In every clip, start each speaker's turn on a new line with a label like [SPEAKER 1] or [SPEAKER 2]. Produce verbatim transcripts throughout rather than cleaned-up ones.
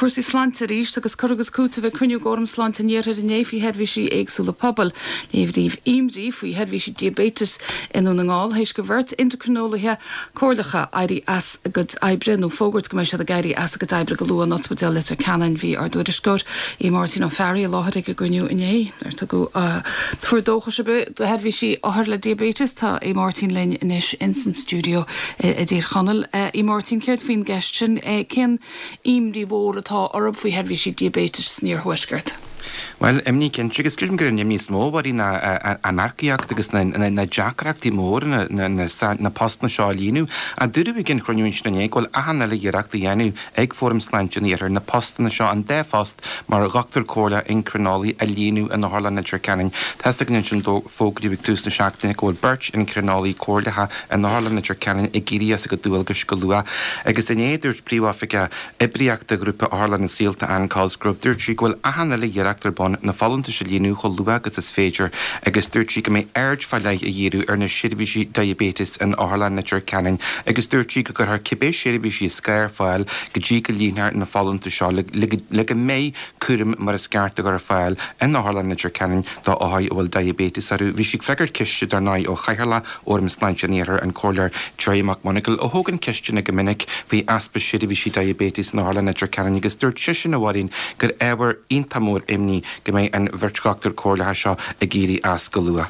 [SPEAKER 1] cuasí slánta ríist agus chugus cúta bheith cuniú góm slánta níortha in éhí headhí éagsúla pobl éhríomh imdí faoi headhí diabetes inú na ngáil hééis go bhirt intercanólathe cóirlacha airí as a go ebre nó fógurt go se a gaiirí as a go ebre go luúa notmodel litir canan hí ar dúidir scóir í Martin ó Ferry a láthir go goniu iné ar tu go tuair se be do headhí si áthir le diabetes tá é Martin lein inis Instant Studio a dtír chanal í Martin céirt faoin gestin cén imrí mhór atá orb faoi headhí si diabetes sníor huisgurt.
[SPEAKER 2] Well, emní cyn trigus gyrn gyrn ymni smó war i na anarchiacht agus na na jackracht i mór na na na post na siálínu a dyrw i gyn chroniwyn sy'n ei gwel ahanel i gyrracht i enw eg fform slantion i'r na post na siá an defost mar gachtar cóla in cronoli a línu yn orla na drcanin. Testa gyn sy'n do ffog rhywig tŵs na siactin gwel birch in cronoli cóla ha yn orla na drcanin i giri as ag dŵel gysgolua agus yn ei dyrch príwaffiga ebriacht a grwpa orla na sílta an Cosgrove dyrch i gwel ahanel i gyrracht bon na fallanta se líú cho lua agus is féidir agus dúirtí go mé aird fallai a dhéú ar na siribhísí diabetes in Ireland na Canin agus dúirtí go gur cibé siribhísí scair fáil go dtí go línear na fallanta seo le go mé cuarim mar a sceart a gur fáil in Ireland na Canin dá áhaid bhfuil diabetes arú bhí si fregar ciste dar ná ó chairla orm sláintenéar an cóir Dréach Monacle ó thugann ciste na go minic bhí aspa siribhísí diabetes in Ireland na Canin agus dúirt sisin a bhhaín gur éhar intamór imní go mé an bhirtgachtar cóirlathe seo a géirí as go lua.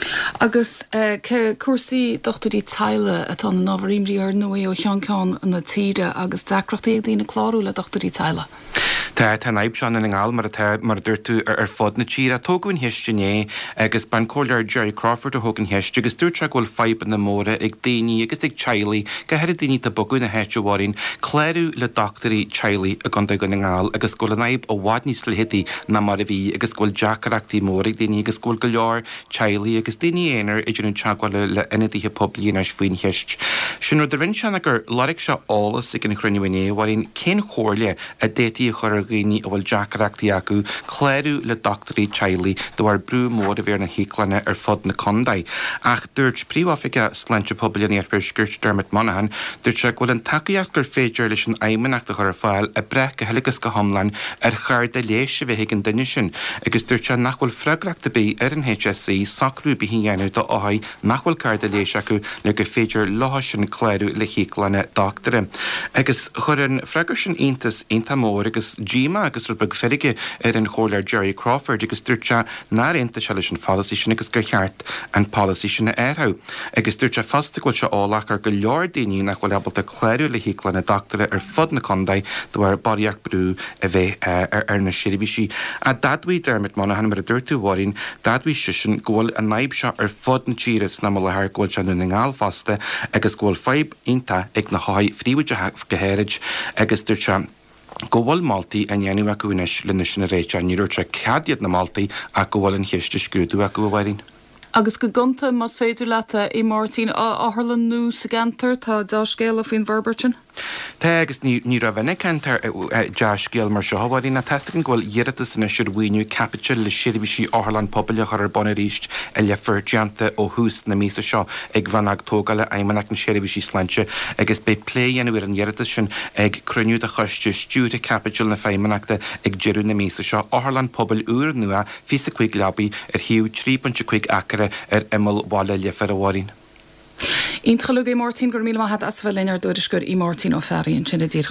[SPEAKER 1] Agus ce cuasaí dochtarí teile atá na nábharíomhrí ar nua ó Cheangáin na tíre agus deacrachtaí ag dtína chlárú le dochtarí teile.
[SPEAKER 2] Tá tá naib seán in ngáil mar mar dúirtú ar fod na tíre tógann hiistené agus ban cóir Jerry Crawford a thugann hiiste agus dúirte ghfuil feiban na móra ag daoine agus ag tealaí go head daoine a bogu na heitehhaín chléirú le doctorí tealaí a gan go na ngáil agus ghfuil naib ó bhád níos le hití na mar a bhí agus ghfuil deachreachtaí móra ag daoine agus ghfuil go leor tealaí agus daoine éonar idirún teagháil le inadíthe poblíon ar faoin hiist. Sinú de rin seanna gur láric se álas ag an chruinehhané bhhaín cén chóirle a détaí chur Gini a bhfuil deachreachtaí acu chléirú le doctorí tealaí do bhar brú mór a bhíar na híclanne ar fod na condaid. Ach dúirt príomhaifige sláinte poblíon ar Scourt Dermot Monaghan dúirt se ghfuil an takeíocht gur féidir leis an aimimeachta chur fáil a brech go heilegus go homlan ar chuir de léise bheith ag an duine sin agus dúirt se nach bhfuil freagraachta bí ar an H S C sacrú bí dhéanú do áhaid nach bhfuil cair de léise acu le go féidir láthas sin chléirú le híclanne doctora. Agus chur an freigar sin iontas intamór agus Gima agus ru bag ferige ar an chóir Jerry Crawford agus dúirte ná rénta se leis an policy sin agus gur cheart an policy sin na airthá. Agus dúirte fasta ghfuil se álach ar go leor daoine nach bhfuil abalta chléirú le híclanne doctora ar fod na condaid do bhar bariaach brú a bheith ar na siribhísí. A dadhaí Dermot Monaghan mar a dúirtú bhhaín dadhaí sisin ghfuil a naib seo ar fod na tíras na mala thar ghfuil se na ngáil fasta agus ghfuil feib inta ag na háid fríomide gohéirid agus dúirte go bhfuil Maltaí a dhéanú acu inis le na réite ní dúirte ceadiad na Maltaí a go bhfuil an chiiste scrúdú acu bhhaín.
[SPEAKER 1] Agus go gunta mas féidir leta i Martin áthlan nó sa gantar tá dá scéal a faoin Verbertin?
[SPEAKER 2] Tá agus ní ra bhena cantar deas scéal mar seohhaí na testagan ghfuil dhéiretas na siúhaoinú capital le siribhísí áthlan poblile chu ar bonna ríist a lefar deanta ó hús na mísa seo ag bhanag tógáile aimimeach na siribhísí sláinte agus be pléanú ar an dhéiretas sin ag cruniú a chuiste stúta capital na féimimeachta ag dearú na mísa seo áthlan pobl úr nua fi sa chuig lebaí ar hiú trí pointe chuig acre ar imil bhála lefar a bhhaín.
[SPEAKER 1] Íntchalú é Martin gur míle hat as bhfuil inar dúidir gur í Martin ó Ferry an sinna dír